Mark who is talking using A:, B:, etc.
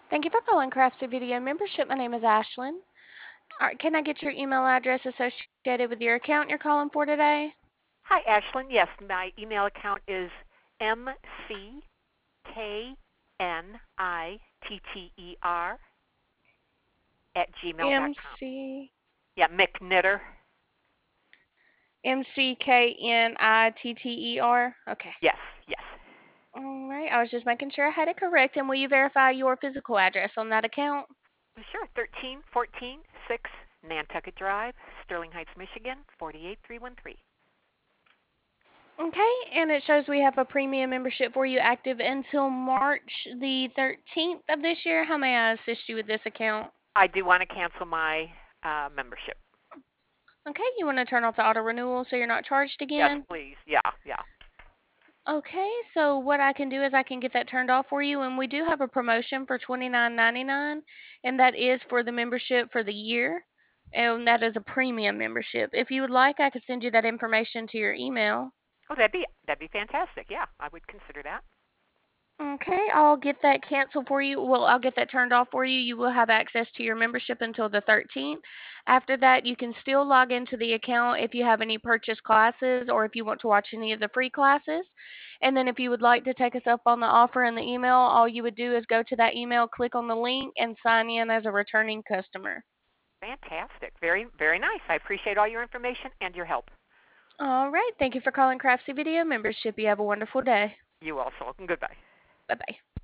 A: Thank you for calling Craftsy Video Membership. My name is Ashlyn. All right, can I get your email address associated with your account you're calling for today?
B: Hi, Ashlyn. Yes, my email account is mcknitter@gmail.com.
A: MC
B: Yeah, McKnitter.
A: MCKNITTER. Okay.
B: Yes, yes.
A: All right. I was just making sure I had it correct. And will you verify your physical address on that account?
B: Sure. 13146 Nantucket Drive, Sterling Heights, Michigan, 48313.
A: Okay. And it shows we have a premium membership for you active until March the 13th of this year. How may I assist you with this account?
B: I do want to cancel my membership.
A: Okay. You want to turn off the auto renewal so you're not charged
B: Yes,
A: again?
B: please. Yeah, yeah.
A: Okay, so what I can do is I can get that turned off for you, and we do have a promotion for $29.99, and that is for the membership for the year, and that is a premium membership. If you would like, I could send you that information to your email.
B: Oh, that'd be fantastic. Yeah, I would consider that.
A: Okay, I'll get that canceled for you. Well, I'll get that turned off for you. You will have access to your membership until the 13th. After that, you can still log into the account if you have any purchased classes or if you want to watch any of the free classes. And then if you would like to take us up on the offer in the email, all you would do is go to that email, click on the link, and sign in as a returning customer.
B: Fantastic. Very, very nice. I appreciate all your information and your help.
A: All right. Thank you for calling Craftsy Video Membership. You have a wonderful day.
B: You also. Goodbye.
A: Bye bye.